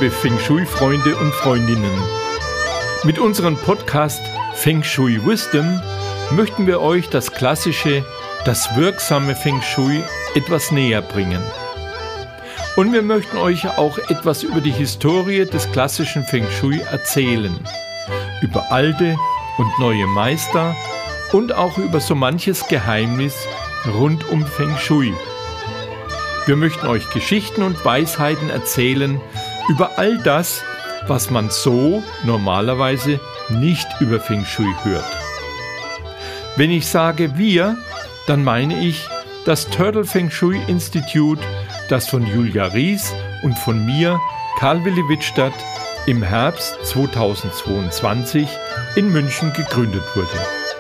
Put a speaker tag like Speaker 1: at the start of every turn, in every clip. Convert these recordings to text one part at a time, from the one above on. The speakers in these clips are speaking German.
Speaker 1: liebe Feng Shui-Freunde und Freundinnen. Mit unserem Podcast Feng Shui Wisdom möchten wir euch das klassische, das wirksame Feng Shui etwas näher bringen. Und wir möchten euch auch etwas über die Historie des klassischen Feng Shui erzählen. Über alte und neue Meister und auch über so manches Geheimnis rund um Feng Shui. Wir möchten euch Geschichten und Weisheiten erzählen über all das, was man so normalerweise nicht über Feng Shui hört. Wenn ich sage wir, dann meine ich das Turtle Feng Shui Institute, das von Julia Ries und von mir, Karl Willi Wittstadt, im Herbst 2022 in München gegründet wurde.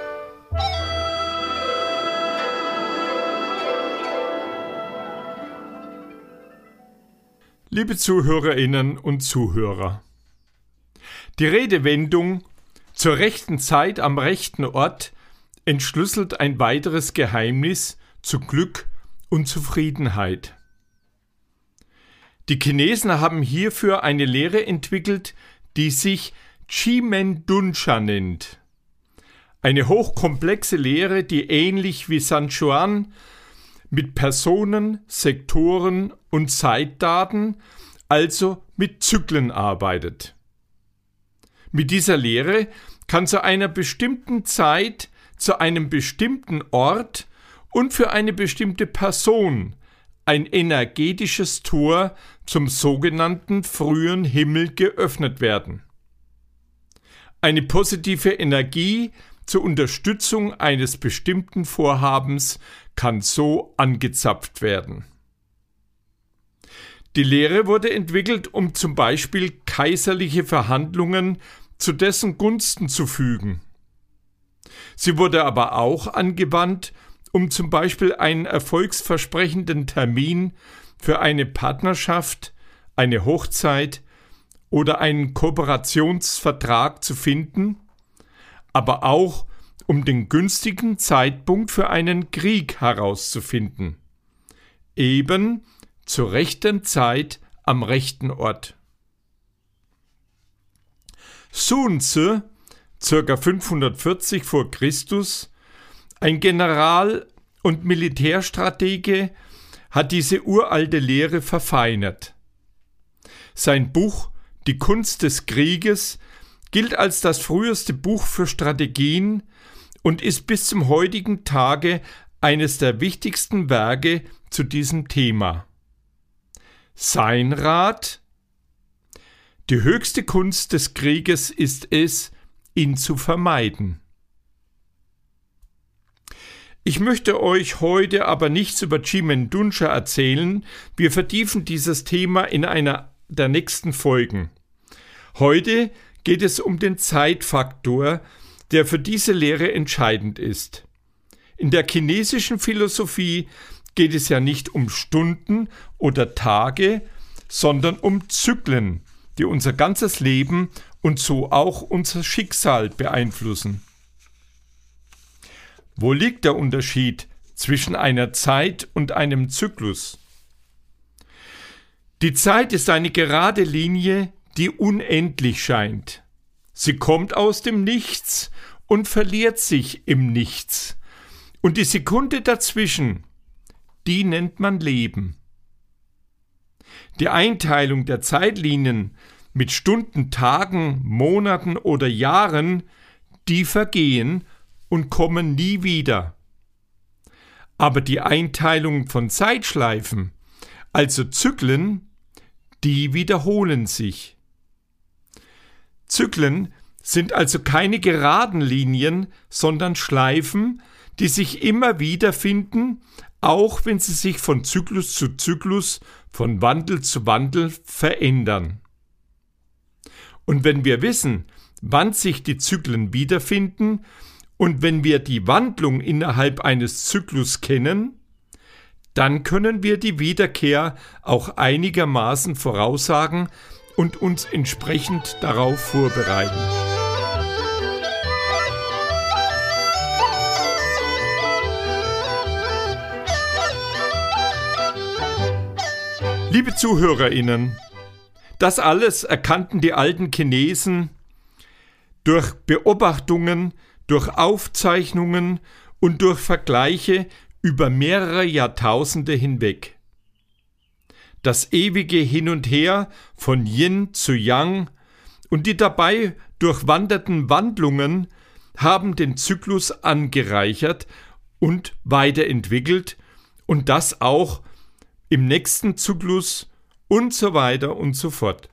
Speaker 1: Liebe Zuhörerinnen und Zuhörer, die Redewendung „zur rechten Zeit am rechten Ort“ entschlüsselt ein weiteres Geheimnis zu Glück und Zufriedenheit. Die Chinesen haben hierfür eine Lehre entwickelt, die sich Chi-Men Dunsha nennt. Eine hochkomplexe Lehre, die ähnlich wie Sanchuan mit Personen, Sektoren und Zeitdaten, also mit Zyklen arbeitet. Mit dieser Lehre kann zu einer bestimmten Zeit, zu einem bestimmten Ort und für eine bestimmte Person ein energetisches Tor zum sogenannten frühen Himmel geöffnet werden. Eine positive Energie zur Unterstützung eines bestimmten Vorhabens kann so angezapft werden. Die Lehre wurde entwickelt, um zum Beispiel kaiserliche Verhandlungen zu dessen Gunsten zu fügen. Sie wurde aber auch angewandt, um zum Beispiel einen erfolgsversprechenden Termin für eine Partnerschaft, eine Hochzeit oder einen Kooperationsvertrag zu finden, aber auch um den günstigen Zeitpunkt für einen Krieg herauszufinden. Eben zur rechten Zeit am rechten Ort. Sun Tzu, ca. 540 vor Christus, ein General und Militärstratege, hat diese uralte Lehre verfeinert. Sein Buch Die Kunst des Krieges gilt als das früheste Buch für Strategien und ist bis zum heutigen Tage eines der wichtigsten Werke zu diesem Thema. Sein Rat: Die höchste Kunst des Krieges ist es, ihn zu vermeiden. Ich möchte euch heute aber nichts über Chi-Men Dunsha erzählen. Wir vertiefen dieses Thema in einer der nächsten Folgen. Heute geht es um den Zeitfaktor, der für diese Lehre entscheidend ist. In der chinesischen Philosophie geht es ja nicht um Stunden oder Tage, sondern um Zyklen, die unser ganzes Leben und so auch unser Schicksal beeinflussen. Wo liegt der Unterschied zwischen einer Zeit und einem Zyklus? Die Zeit ist eine gerade Linie, die unendlich scheint. Sie kommt aus dem Nichts und verliert sich im Nichts. Und die Sekunde dazwischen, die nennt man Leben. Die Einteilung der Zeitlinien mit Stunden, Tagen, Monaten oder Jahren, die vergehen und kommen nie wieder. Aber die Einteilung von Zeitschleifen, also Zyklen, die wiederholen sich. Zyklen sind also keine geraden Linien, sondern Schleifen, die sich immer wieder finden, auch wenn sie sich von Zyklus zu Zyklus, von Wandel zu Wandel verändern. Und wenn wir wissen, wann sich die Zyklen wiederfinden und wenn wir die Wandlung innerhalb eines Zyklus kennen, dann können wir die Wiederkehr auch einigermaßen voraussagen und uns entsprechend darauf vorbereiten. Liebe ZuhörerInnen, Das alles erkannten die alten Chinesen durch Beobachtungen, durch Aufzeichnungen und durch Vergleiche über mehrere Jahrtausende hinweg. Das ewige Hin und Her von Yin zu Yang und die dabei durchwanderten Wandlungen haben den Zyklus angereichert und weiterentwickelt und das auch im nächsten Zyklus und so weiter und so fort.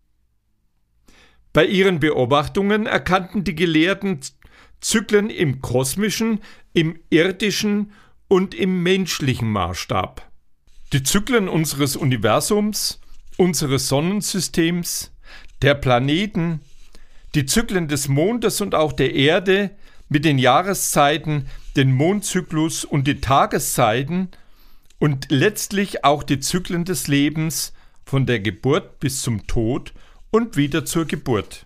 Speaker 1: Bei ihren Beobachtungen erkannten die Gelehrten Zyklen im kosmischen, im irdischen und im menschlichen Maßstab. Die Zyklen unseres Universums, unseres Sonnensystems, der Planeten, die Zyklen des Mondes und auch der Erde mit den Jahreszeiten, den Mondzyklus und die Tageszeiten und letztlich auch die Zyklen des Lebens von der Geburt bis zum Tod und wieder zur Geburt.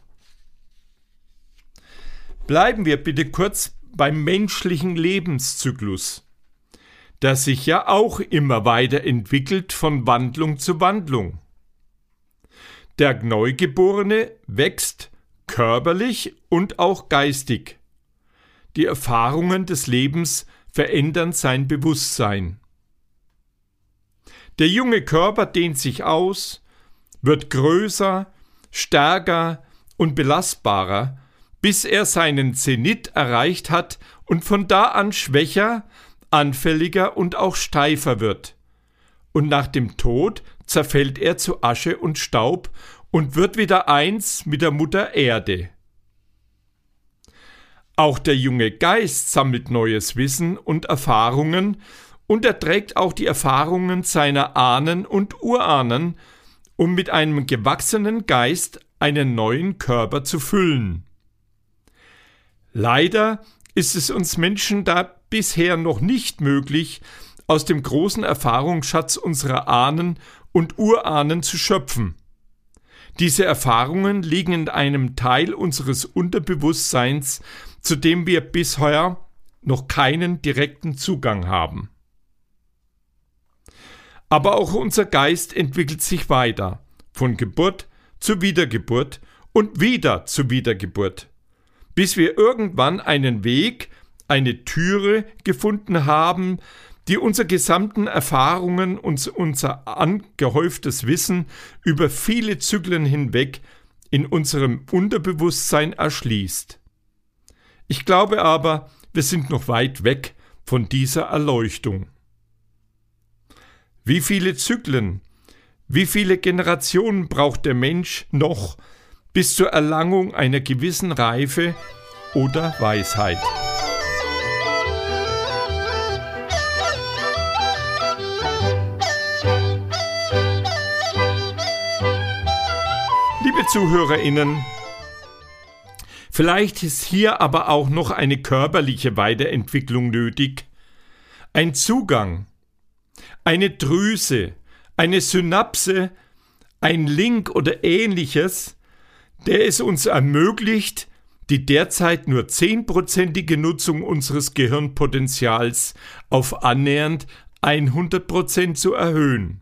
Speaker 1: Bleiben wir bitte kurz beim menschlichen Lebenszyklus, der sich ja auch immer weiterentwickelt von Wandlung zu Wandlung. Der Neugeborene wächst körperlich und auch geistig. Die Erfahrungen des Lebens verändern sein Bewusstsein. Der junge Körper dehnt sich aus, wird größer, stärker und belastbarer, bis er seinen Zenit erreicht hat und von da an schwächer, anfälliger und auch steifer wird. Und nach dem Tod zerfällt er zu Asche und Staub und wird wieder eins mit der Mutter Erde. Auch der junge Geist sammelt neues Wissen und Erfahrungen und er trägt auch die Erfahrungen seiner Ahnen und Urahnen, um mit einem gewachsenen Geist einen neuen Körper zu füllen. Leider ist es uns Menschen da bisher noch nicht möglich, aus dem großen Erfahrungsschatz unserer Ahnen und Urahnen zu schöpfen. Diese Erfahrungen liegen in einem Teil unseres Unterbewusstseins, zu dem wir bisher noch keinen direkten Zugang haben. Aber auch unser Geist entwickelt sich weiter, von Geburt zu Wiedergeburt und wieder zu Wiedergeburt, bis wir irgendwann einen Weg, eine Türe gefunden haben, die unsere gesamten Erfahrungen und unser angehäuftes Wissen über viele Zyklen hinweg in unserem Unterbewusstsein erschließt. Ich glaube aber, wir sind noch weit weg von dieser Erleuchtung. Wie viele Zyklen, wie viele Generationen braucht der Mensch noch bis zur Erlangung einer gewissen Reife oder Weisheit? Liebe ZuhörerInnen, vielleicht ist hier aber auch noch eine körperliche Weiterentwicklung nötig, ein Zugang, eine Drüse, eine Synapse, ein Link oder Ähnliches, der es uns ermöglicht, die derzeit nur 10%ige Nutzung unseres Gehirnpotenzials auf annähernd 100% zu erhöhen.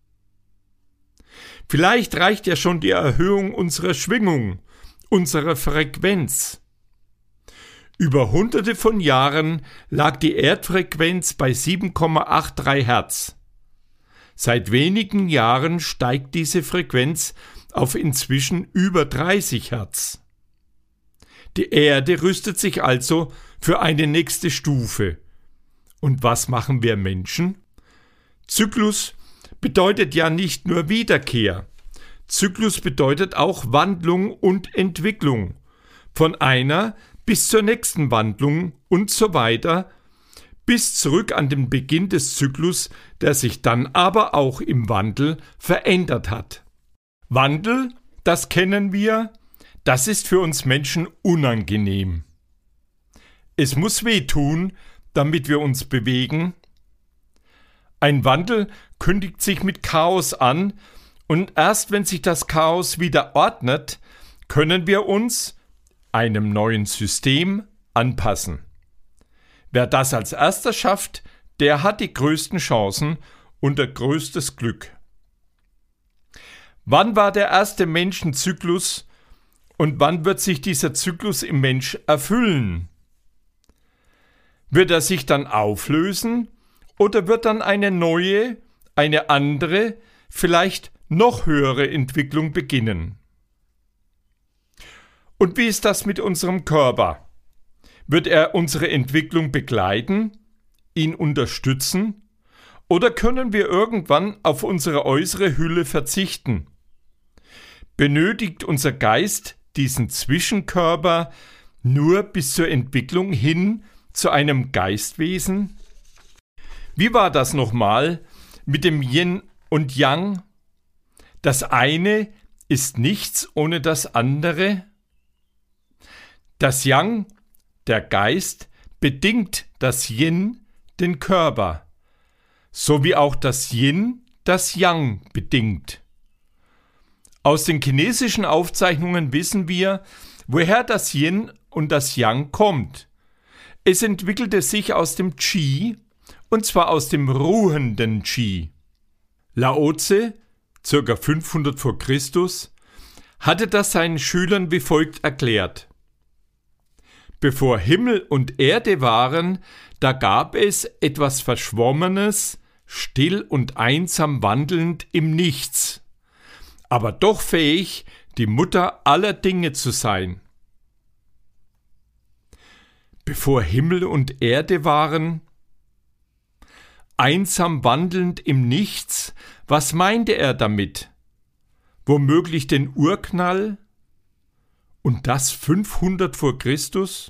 Speaker 1: Vielleicht reicht ja schon die Erhöhung unserer Schwingung, unserer Frequenz. Über Hunderte von Jahren lag die Erdfrequenz bei 7,83 Hertz. Seit wenigen Jahren steigt diese Frequenz auf inzwischen über 30 Hertz. Die Erde rüstet sich also für eine nächste Stufe. Und was machen wir Menschen? Zyklus bedeutet ja nicht nur Wiederkehr. Zyklus bedeutet auch Wandlung und Entwicklung. Von einer bis zur nächsten Wandlung und so weiter, bis zurück an den Beginn des Zyklus, der sich dann aber auch im Wandel verändert hat. Wandel, das kennen wir, das ist für uns Menschen unangenehm. Es muss wehtun, damit wir uns bewegen. Ein Wandel kündigt sich mit Chaos an und erst wenn sich das Chaos wieder ordnet, können wir uns einem neuen System anpassen. Wer das als erster schafft, der hat die größten Chancen und das größtes Glück. Wann war der erste Menschenzyklus und wann wird sich dieser Zyklus im Mensch erfüllen? Wird er sich dann auflösen oder wird dann eine neue, eine andere, vielleicht noch höhere Entwicklung beginnen? Und wie ist das mit unserem Körper? Wird er unsere Entwicklung begleiten, ihn unterstützen, oder können wir irgendwann auf unsere äußere Hülle verzichten? Benötigt unser Geist diesen Zwischenkörper nur bis zur Entwicklung hin zu einem Geistwesen? Wie war das nochmal mit dem Yin und Yang? Das eine ist nichts ohne das andere. Das Yang, der Geist, bedingt das Yin, den Körper, so wie auch das Yin das Yang bedingt. Aus den chinesischen Aufzeichnungen wissen wir, woher das Yin und das Yang kommt. Es entwickelte sich aus dem Qi, und zwar aus dem ruhenden Qi. Lao Tse, ca. 500 vor Christus, hatte das seinen Schülern wie folgt erklärt: Bevor Himmel und Erde waren, da gab es etwas Verschwommenes, still und einsam wandelnd im Nichts, aber doch fähig, die Mutter aller Dinge zu sein. Bevor Himmel und Erde waren, einsam wandelnd im Nichts, was meinte er damit? Womöglich den Urknall? Und das 500 vor Christus?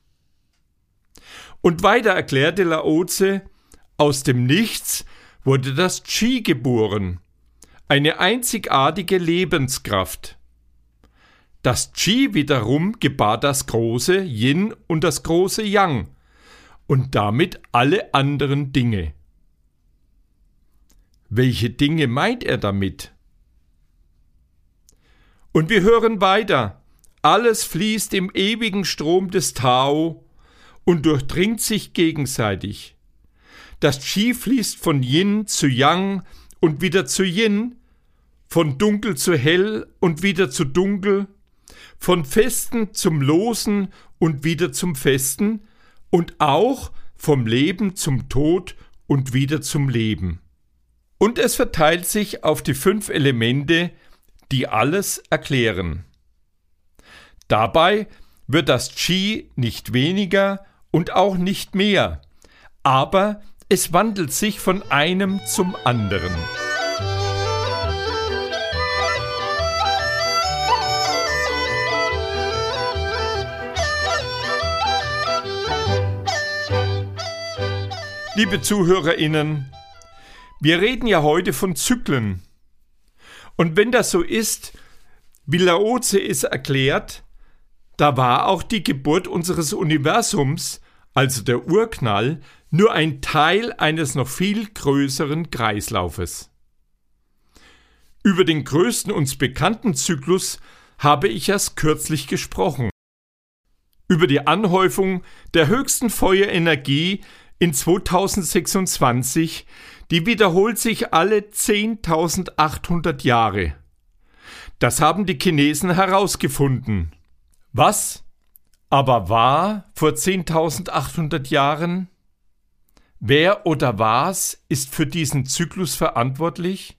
Speaker 1: Und weiter erklärte Lao Tse, aus dem Nichts wurde das Qi geboren, eine einzigartige Lebenskraft. Das Qi wiederum gebar das große Yin und das große Yang und damit alle anderen Dinge. Welche Dinge meint er damit? Und wir hören weiter. Alles fließt im ewigen Strom des Tao und durchdringt sich gegenseitig. Das Qi fließt von Yin zu Yang und wieder zu Yin, von dunkel zu hell und wieder zu dunkel, von Festen zum Losen und wieder zum Festen und auch vom Leben zum Tod und wieder zum Leben. Und es verteilt sich auf die 5 Elemente, die alles erklären. Dabei wird das Qi nicht weniger und auch nicht mehr, aber es wandelt sich von einem zum anderen. Liebe ZuhörerInnen, wir reden ja heute von Zyklen. Und wenn das so ist, wie Lao Tse es erklärt, da war auch die Geburt unseres Universums, also der Urknall, nur ein Teil eines noch viel größeren Kreislaufes. Über den größten uns bekannten Zyklus habe ich erst kürzlich gesprochen. Über die Anhäufung der höchsten Feuerenergie in 2026, die wiederholt sich alle 10.800 Jahre. Das haben die Chinesen herausgefunden. Was aber war vor 10.800 Jahren? Wer oder was ist für diesen Zyklus verantwortlich?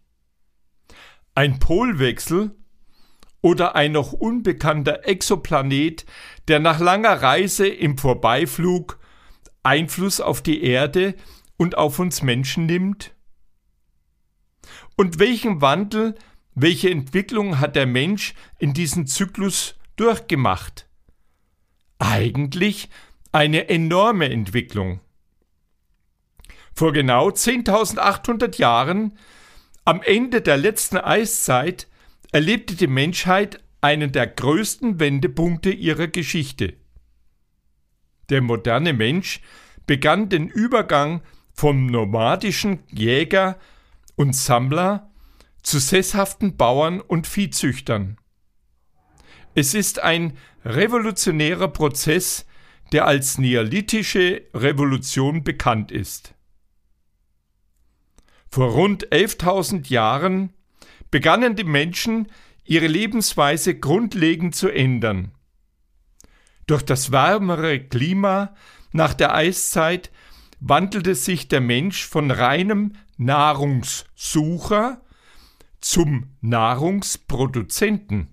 Speaker 1: Ein Polwechsel oder ein noch unbekannter Exoplanet, der nach langer Reise im Vorbeiflug Einfluss auf die Erde und auf uns Menschen nimmt? Und welchen Wandel, welche Entwicklung hat der Mensch in diesem Zyklus durchgemacht? Eigentlich eine enorme Entwicklung. Vor genau 10.800 Jahren, am Ende der letzten Eiszeit, erlebte die Menschheit einen der größten Wendepunkte ihrer Geschichte. Der moderne Mensch begann den Übergang vom nomadischen Jäger und Sammler zu sesshaften Bauern und Viehzüchtern. Es ist ein revolutionärer Prozess, der als Neolithische Revolution bekannt ist. Vor rund 11.000 Jahren begannen die Menschen, ihre Lebensweise grundlegend zu ändern. Durch das wärmere Klima nach der Eiszeit wandelte sich der Mensch von reinem Nahrungssucher zum Nahrungsproduzenten.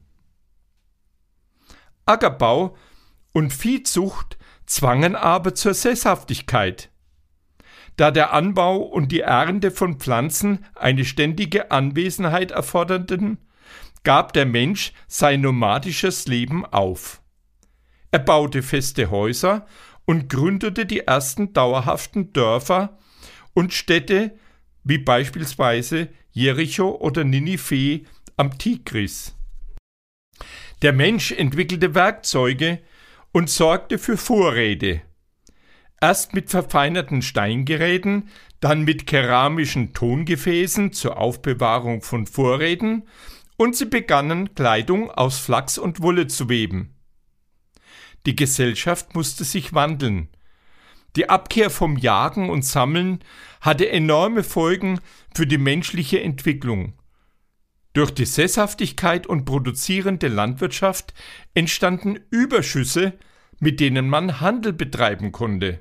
Speaker 1: Ackerbau und Viehzucht zwangen aber zur Sesshaftigkeit. Da der Anbau und die Ernte von Pflanzen eine ständige Anwesenheit erforderten, gab der Mensch sein nomadisches Leben auf. Er baute feste Häuser und gründete die ersten dauerhaften Dörfer und Städte, wie beispielsweise Jericho oder Ninive am Tigris. Der Mensch entwickelte Werkzeuge und sorgte für Vorräte. Erst mit verfeinerten Steingeräten, dann mit keramischen Tongefäßen zur Aufbewahrung von Vorräten, und sie begannen, Kleidung aus Flachs und Wolle zu weben. Die Gesellschaft musste sich wandeln. Die Abkehr vom Jagen und Sammeln hatte enorme Folgen für die menschliche Entwicklung. Durch die Sesshaftigkeit und produzierende Landwirtschaft entstanden Überschüsse, mit denen man Handel betreiben konnte.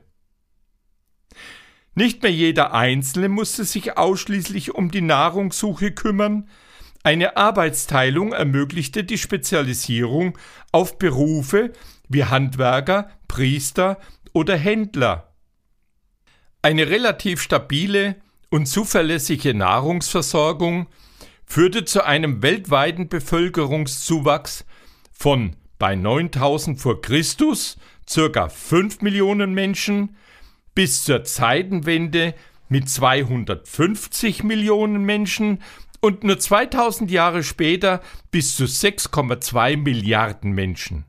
Speaker 1: Nicht mehr jeder Einzelne musste sich ausschließlich um die Nahrungssuche kümmern. Eine Arbeitsteilung ermöglichte die Spezialisierung auf Berufe wie Handwerker, Priester oder Händler. Eine relativ stabile und zuverlässige Nahrungsversorgung führte zu einem weltweiten Bevölkerungszuwachs von bei 9000 vor Christus ca. 5 Millionen Menschen bis zur Zeitenwende mit 250 Millionen Menschen und nur 2000 Jahre später bis zu 6,2 Milliarden Menschen.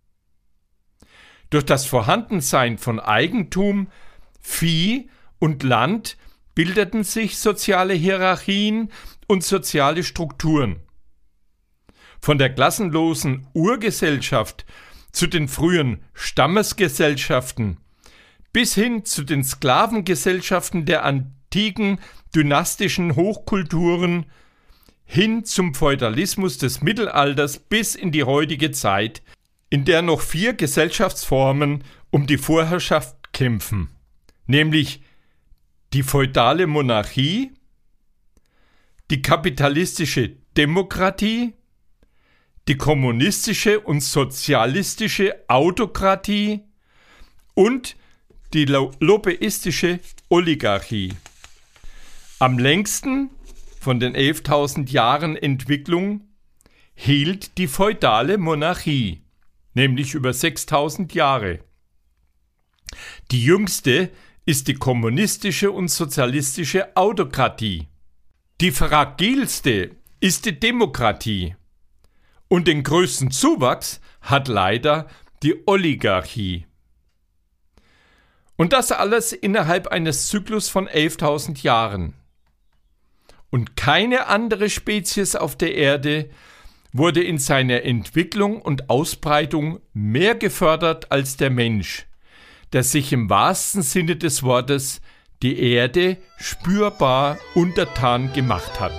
Speaker 1: Durch das Vorhandensein von Eigentum, Vieh und Land bildeten sich soziale Hierarchien und soziale Strukturen. Von der klassenlosen Urgesellschaft zu den frühen Stammesgesellschaften bis hin zu den Sklavengesellschaften der antiken dynastischen Hochkulturen, hin zum Feudalismus des Mittelalters bis in die heutige Zeit, in der noch 4 Gesellschaftsformen um die Vorherrschaft kämpfen, nämlich die feudale Monarchie, die kapitalistische Demokratie, die kommunistische und sozialistische Autokratie und die lobbyistische Oligarchie. Am längsten von den 11.000 Jahren Entwicklung hielt die feudale Monarchie, nämlich über 6.000 Jahre. Die jüngste ist die kommunistische und sozialistische Autokratie. Die fragilste ist die Demokratie. Und den größten Zuwachs hat leider die Oligarchie. Und das alles innerhalb eines Zyklus von 11.000 Jahren. Und keine andere Spezies auf der Erde wurde in seiner Entwicklung und Ausbreitung mehr gefördert als der Mensch, der sich im wahrsten Sinne des Wortes die Erde spürbar untertan gemacht hat.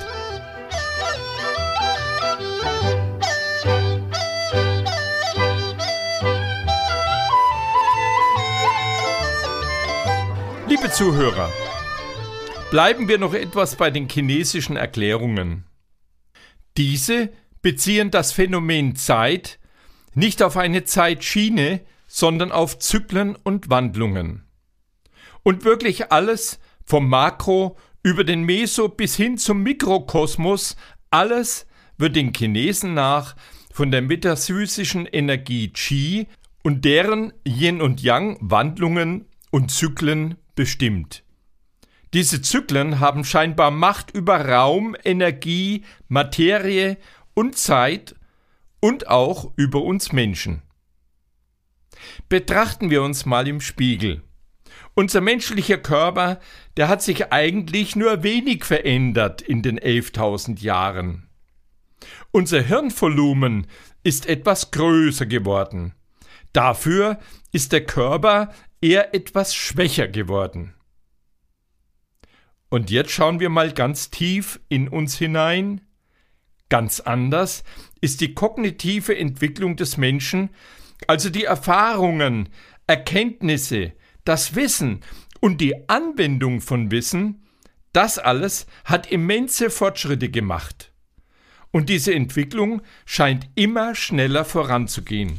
Speaker 1: Liebe Zuhörer, bleiben wir noch etwas bei den chinesischen Erklärungen. Diese beziehen das Phänomen Zeit nicht auf eine Zeitschiene, sondern auf Zyklen und Wandlungen. Und wirklich alles, vom Makro über den Meso bis hin zum Mikrokosmos, alles wird den Chinesen nach von der metaphysischen Energie Qi und deren Yin und Yang Wandlungen und Zyklen bestimmt. Diese Zyklen haben scheinbar Macht über Raum, Energie, Materie und Zeit und auch über uns Menschen. Betrachten wir uns mal im Spiegel. Unser menschlicher Körper, der hat sich eigentlich nur wenig verändert in den 11.000 Jahren. Unser Hirnvolumen ist etwas größer geworden. Dafür ist der Körper eher etwas schwächer geworden. Und jetzt schauen wir mal ganz tief in uns hinein. Ganz anders ist die kognitive Entwicklung des Menschen, also die Erfahrungen, Erkenntnisse, das Wissen und die Anwendung von Wissen, das alles hat immense Fortschritte gemacht. Und diese Entwicklung scheint immer schneller voranzugehen.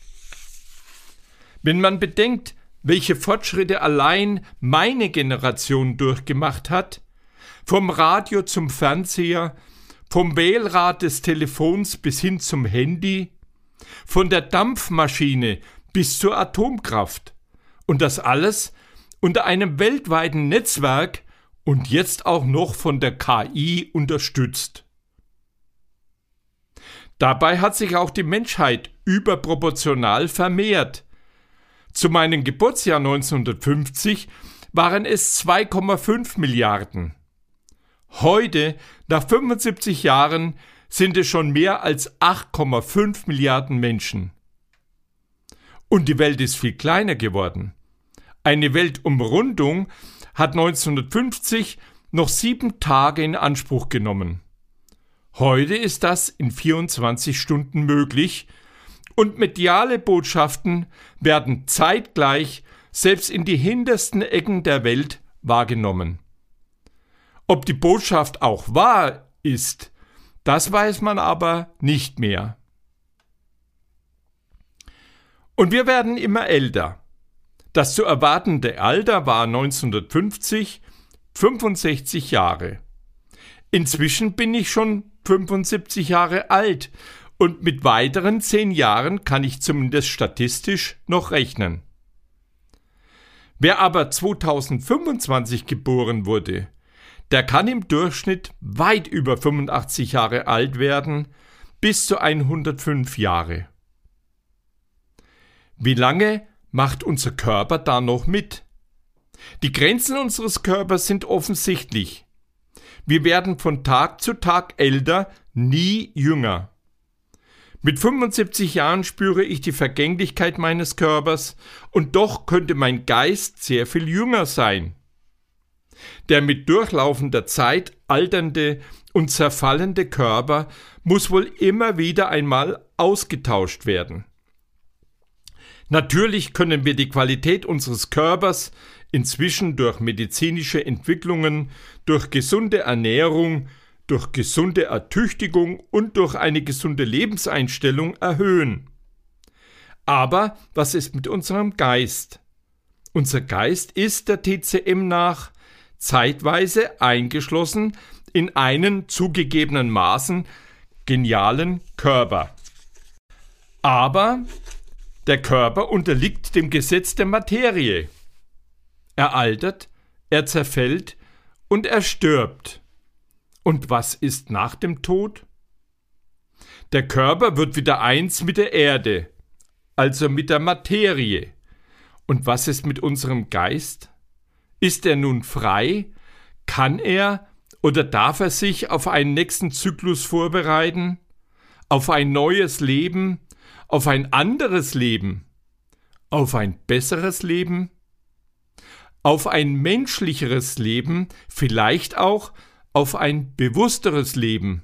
Speaker 1: Wenn man bedenkt, welche Fortschritte allein meine Generation durchgemacht hat, vom Radio zum Fernseher, vom Wählrad des Telefons bis hin zum Handy, von der Dampfmaschine bis zur Atomkraft, und das alles unter einem weltweiten Netzwerk und jetzt auch noch von der KI unterstützt. Dabei hat sich auch die Menschheit überproportional vermehrt. Zu meinem Geburtsjahr 1950 waren es 2,5 Milliarden. Heute, nach 75 Jahren, sind es schon mehr als 8,5 Milliarden Menschen. Und die Welt ist viel kleiner geworden. Eine Weltumrundung hat 1950 noch 7 Tage in Anspruch genommen. Heute ist das in 24 Stunden möglich und mediale Botschaften werden zeitgleich selbst in die hintersten Ecken der Welt wahrgenommen. Ob die Botschaft auch wahr ist, das weiß man aber nicht mehr. Und wir werden immer älter. Das zu erwartende Alter war 1950 65 Jahre. Inzwischen bin ich schon 75 Jahre alt und mit weiteren 10 Jahren kann ich zumindest statistisch noch rechnen. Wer aber 2025 geboren wurde, der kann im Durchschnitt weit über 85 Jahre alt werden, bis zu 105 Jahre. Wie lange macht unser Körper da noch mit? Die Grenzen unseres Körpers sind offensichtlich. Wir werden von Tag zu Tag älter, nie jünger. Mit 75 Jahren spüre ich die Vergänglichkeit meines Körpers und doch könnte mein Geist sehr viel jünger sein. Der mit durchlaufender Zeit alternde und zerfallende Körper muss wohl immer wieder einmal ausgetauscht werden. Natürlich können wir die Qualität unseres Körpers inzwischen durch medizinische Entwicklungen, durch gesunde Ernährung, durch gesunde Ertüchtigung und durch eine gesunde Lebenseinstellung erhöhen. Aber was ist mit unserem Geist? Unser Geist ist der TCM nach zeitweise eingeschlossen in einen zugegebenermaßen genialen Körper. Aber der Körper unterliegt dem Gesetz der Materie. Er altert, er zerfällt und er stirbt. Und was ist nach dem Tod? Der Körper wird wieder eins mit der Erde, also mit der Materie. Und was ist mit unserem Geist? Ist er nun frei? Kann er oder darf er sich auf einen nächsten Zyklus vorbereiten? Auf ein neues Leben? Auf ein anderes Leben? Auf ein besseres Leben? Auf ein menschlicheres Leben? Vielleicht auch auf ein bewussteres Leben?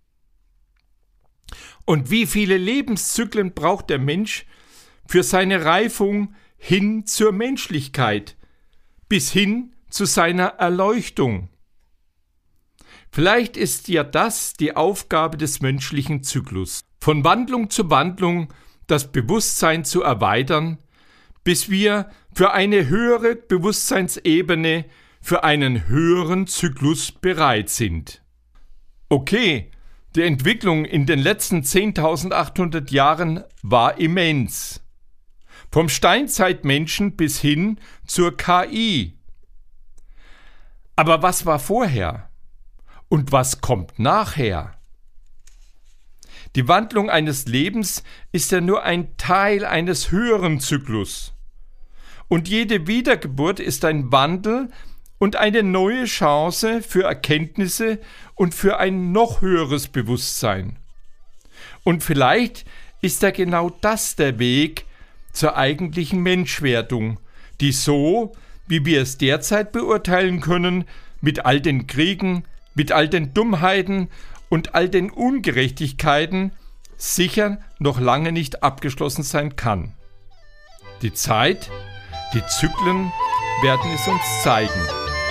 Speaker 1: Und wie viele Lebenszyklen braucht der Mensch für seine Reifung hin zur Menschlichkeit, bis hin zu seiner Erleuchtung? Vielleicht ist ja das die Aufgabe des menschlichen Zyklus, von Wandlung zu Wandlung das Bewusstsein zu erweitern, bis wir für eine höhere Bewusstseinsebene, für einen höheren Zyklus bereit sind. Okay, die Entwicklung in den letzten 10.800 Jahren war immens. Vom Steinzeitmenschen bis hin zur KI. Aber was war vorher? Und was kommt nachher? Die Wandlung eines Lebens ist ja nur ein Teil eines höheren Zyklus. Und jede Wiedergeburt ist ein Wandel und eine neue Chance für Erkenntnisse und für ein noch höheres Bewusstsein. Und vielleicht ist ja genau das der Weg zur eigentlichen Menschwerdung, die so, wie wir es derzeit beurteilen können, mit all den Kriegen, mit all den Dummheiten und all den Ungerechtigkeiten sicher noch lange nicht abgeschlossen sein kann. Die Zeit, die Zyklen werden es uns zeigen.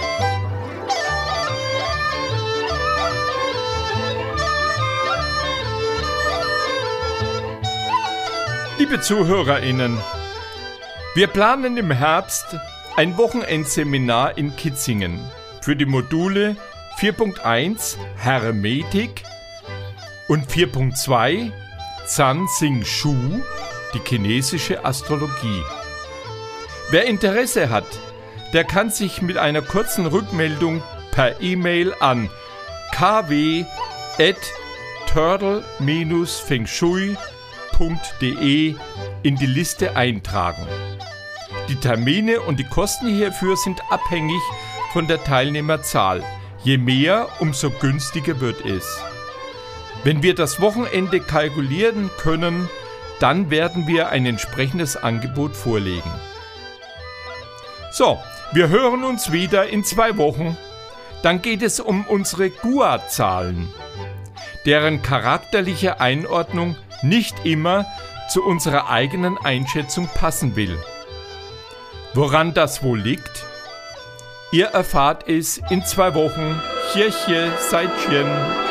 Speaker 1: Liebe ZuhörerInnen, wir planen im Herbst ein Wochenendseminar in Kitzingen für die Module 4.1 Hermetik und 4.2 Zan Xing Shu, die chinesische Astrologie. Wer Interesse hat, der kann sich mit einer kurzen Rückmeldung per E-Mail an kw@turtle-fengshui.de in die Liste eintragen. Die Termine und die Kosten hierfür sind abhängig von der Teilnehmerzahl. Je mehr, umso günstiger wird es. Wenn wir das Wochenende kalkulieren können, dann werden wir ein entsprechendes Angebot vorlegen. So, wir hören uns wieder in 2 Wochen. Dann geht es um unsere Gua-Zahlen, deren charakterliche Einordnung nicht immer zu unserer eigenen Einschätzung passen will. Woran das wohl liegt? Ihr erfahrt es in 2 Wochen. Xie xie, sai qian.